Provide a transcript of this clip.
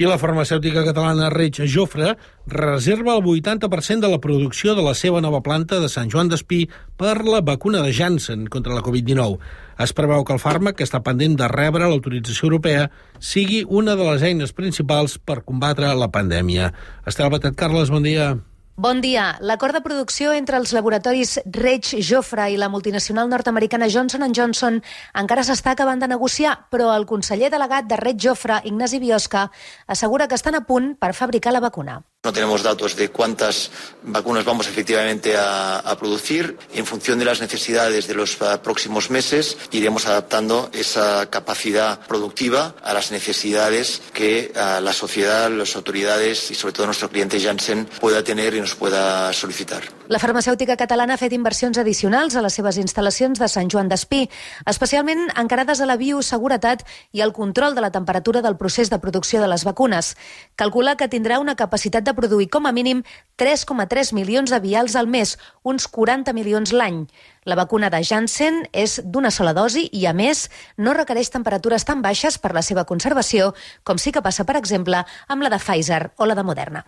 I la farmacèutica catalana Reig Jofre reserva el 80% de la producció de la seva nova planta de Sant Joan d'Espí per la vacuna de Janssen contra la Covid-19. Es preveu que el fàrmac, que està pendent de rebre l'autorització europea, sigui una de les eines principals per combatre la pandèmia. Estel Batet, Carles, bon dia. Bon dia. L'acord de producció entre els laboratoris Reig Jofre i la multinacional nord-americana Johnson & Johnson encara s'està acabant de negociar, però el conseller delegat de Reig Jofre, Ignasi Biosca, assegura que estan a punt per fabricar la vacuna. No tenemos datos de cuántas vacunas vamos efectivamente a producir. En función de las necesidades de los próximos meses, iremos adaptando esa capacidad productiva a las necesidades que la sociedad, las autoridades y sobre todo nuestro cliente Janssen pueda tener y nos pueda solicitar. La farmacèutica catalana ha fet inversions addicionals a les seves instal·lacions de Sant Joan d'Espí, especialment encarades a la bioseguretat i al control de la temperatura del procés de producció de les vacunes. Calcula que tindrà una capacitat de produir com a mínim 3,3 milions de vials al mes, uns 40 milions l'any. La vacuna de Janssen és d'una sola dosi i, a més, no requereix temperatures tan baixes per la seva conservació, com sí que passa, per exemple, amb la de Pfizer o la de Moderna.